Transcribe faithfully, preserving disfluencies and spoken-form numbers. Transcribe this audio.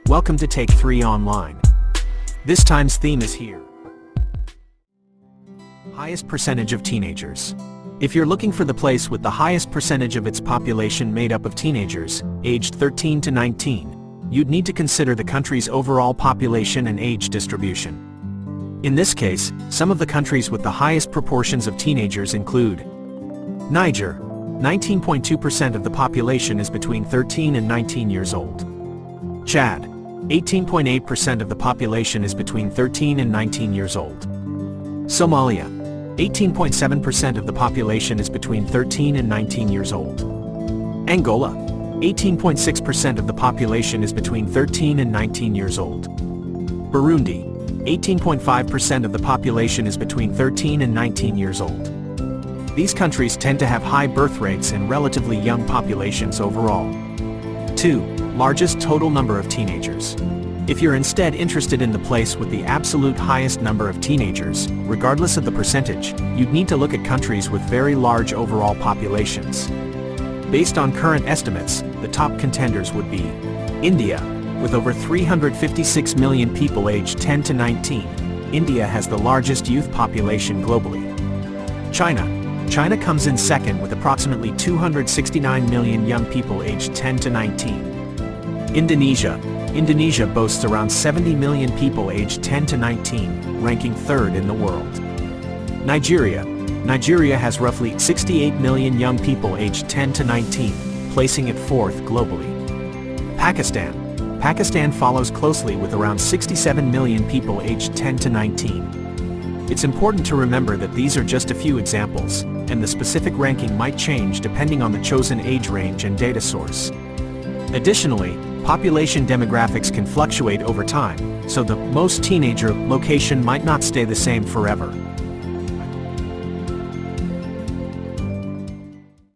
Welcome to Take three Online. This time's theme is here. Highest percentage of teenagers. If you're looking for the place with the highest percentage of its population made up of teenagers, aged thirteen to nineteen, you'd need to consider the country's overall population and age distribution. In this case, some of the countries with the highest proportions of teenagers include Niger. nineteen point two percent of the population is between thirteen and nineteen years old. Chad. eighteen point eight percent of the population is between thirteen and nineteen years old. Somalia. eighteen point seven percent of the population is between thirteen and nineteen years old. Angola. eighteen point six percent of the population is between thirteen and nineteen years old. Burundi. eighteen point five percent of the population is between thirteen and nineteen years old. These countries tend to have high birth rates and relatively young populations overall. two. Largest total number of teenagers. If you're instead interested in the place with the absolute highest number of teenagers, regardless of the percentage, you'd need to look at countries with very large overall populations. Based on current estimates, the top contenders would be India, with over three hundred fifty-six million people aged ten to nineteen. India has the largest youth population globally. China. China comes in second with approximately two hundred sixty-nine million young people aged ten to nineteen. Indonesia. Indonesia boasts around seventy million people aged ten to nineteen, ranking third in the world. Nigeria. Nigeria has roughly sixty-eight million young people aged ten to nineteen, placing it fourth globally. Pakistan. Pakistan follows closely with around sixty-seven million people aged ten to nineteen. It's important to remember that these are just a few examples, and the specific ranking might change depending on the chosen age range and data source. Additionally, population demographics can fluctuate over time, so the most teenager location might not stay the same forever.